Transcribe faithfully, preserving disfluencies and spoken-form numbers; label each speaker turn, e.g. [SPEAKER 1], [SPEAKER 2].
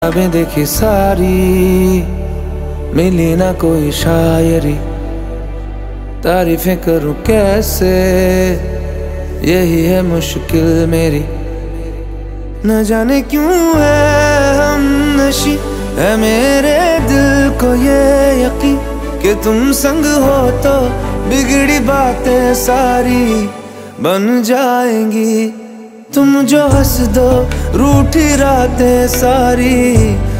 [SPEAKER 1] किताबें देखी सारी, मिली ना कोई शायरी। तारीफें करूं कैसे, यही है मुश्किल मेरी। न जाने क्यों है हम नशी, है मेरे दिल को ये यकीन कि तुम संग हो तो बिगड़ी बातें सारी बन जाएंगी। तुम जो हंस दो रूठी रातें सारी